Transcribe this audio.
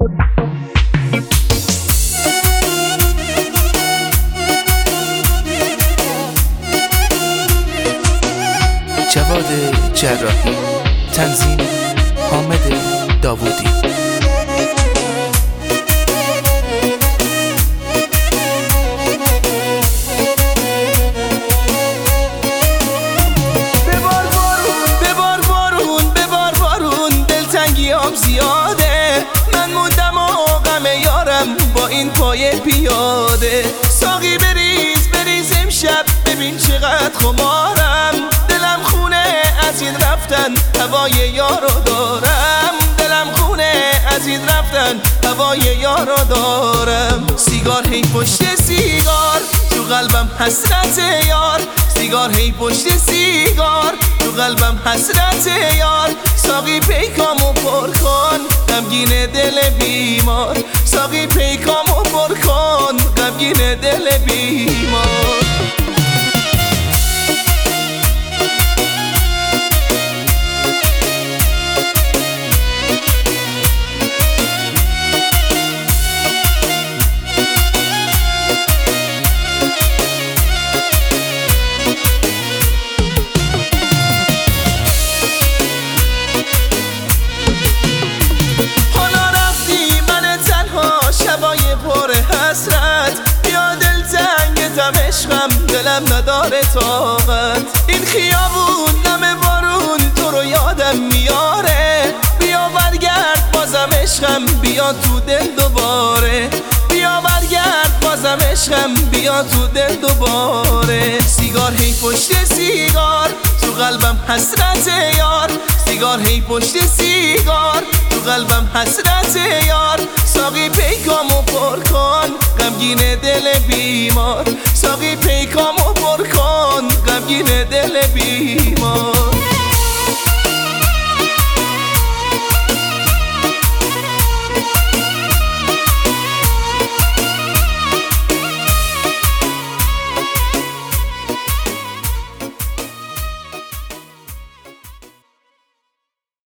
جواد جراحی، تنظیم حامد داوودی. زیاده من موندم و غم یارم با این پای پیاده. ساقی بریز امشب ببین چقدر خمارم. دلم خونه از این رفتن هوای یارو دارم. دلم خونه از این رفتن هوای یارو دارم. سیگار هی پشت سیگار تو قلبم حسرت یار. سیگار هی پشت سیگار تو قلبم حسرت یار. ساقی پیکامو پر کن غمگین دل بیمار. ساقی پیکامو پر کن غمگین دل بیمار. بیا دل تنگتم عشقم دلم نداره طاقت. این خیابون نم بارون تو رو یادم میاره. بیا برگرد بازم عشقم بیا تو دل دوباره. بیا برگرد بازم عشقم بیا تو دل دوباره. سیگار هی پشت سیگار تو قلبم حسرت یار. سیگار هی پشت سیگار تو قلبم حسرت یار. ساقی پیکامو پر کن غمگین دل بیمار. ساقی پیکامو پر کن غمگین دل بیمار.